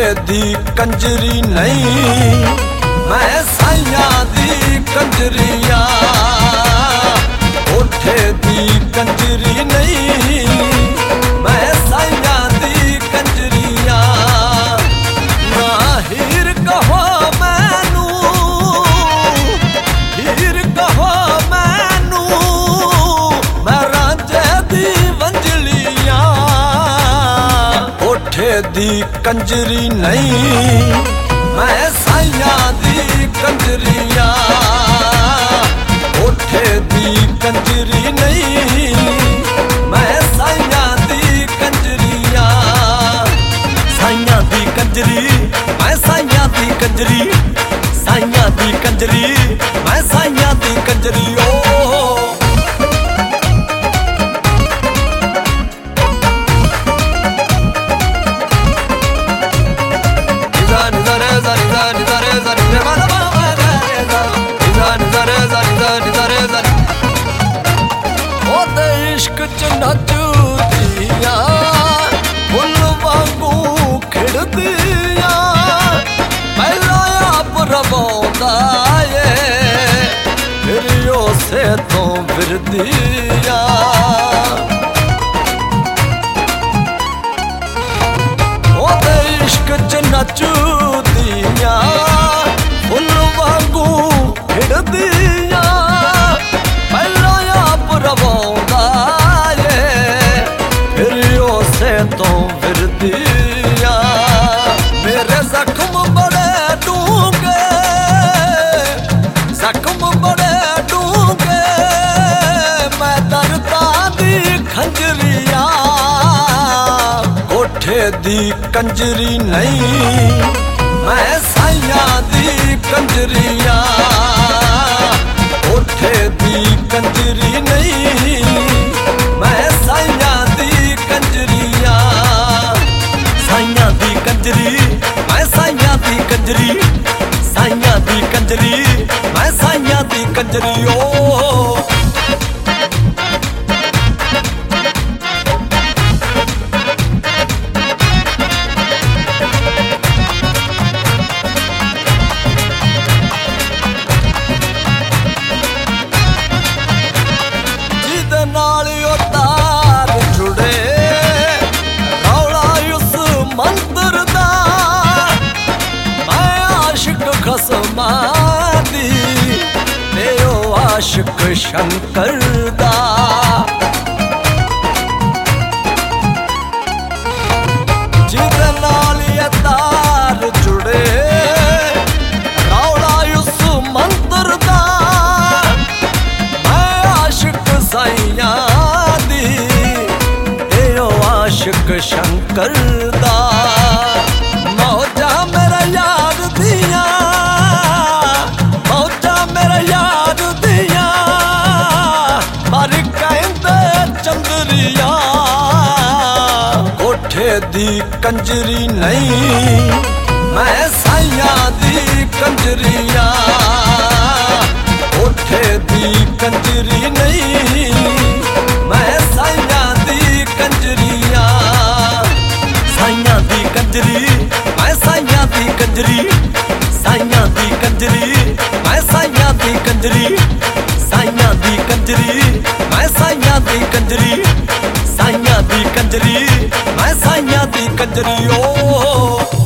दी कंजरी नहीं, मैं साइया दी कंजरिया। उठे दी कंजरी नहीं, मैं साइया दी कंजरिया। ना हीर कहो मैनू, हीर कहो मैनू, मैं रांझे दी वंजलिया। उठे दी कंजरी नहीं, मैं साइया दी कंजरिया। उठे दी कंजरी नहीं, मैं साइया दी कंजरिया। साइया दी कंजरी, मैं साइया दी कंजरी, साइया दी कंजरी, मैं साइया दी कंजरी। ओ इश्क च नचदिया, फुल वांगू खिड़दिया। पहला आप रवांदा ए, फिर उसे तो फिरदिया। ओदे इश्क च नचदिया, फुल वांगू खिड़दिया। पहला आप रवांदा तो फिर दिया। मेरे जख्म बड़े डूंगे, जख्म बड़े डूंगे, मैं दर्दा दी खंजरिया। उठे दी कंजरी नहीं, मैं साइया दी कंजरिया। उठे दी कंजरी नहीं, मैं साइया दी कंजरिया। साइया दी कंजरी, मैं साइया दी कंजरी, साइया दी कंजरी, मैं साइया दी कंजरी। ओ खसमादी तेरो आशिक शंकर दा। जिदे नाल ये तार जुड़े, रौला उस मंत्र दा। मैं आशिक साइया दी, तेरो आशिक शंकर दा। मौजा मेरा यार दिया, चंदरिया। उठे दी कंजरी नहीं, मैं साइया दी कंजरिया। उठे दी कंजरी नहीं, मैं साइया दी कंजरिया। साइया दी कंजरी, मैं साइया दी कंजरी, साइया दी कंजरी, मैं साइया दी कंजरी। साइया दी कंजरी, मैं साइया दी कंजरी, साइया दी कंजरी, मैं साइया दी कंजरी। ओ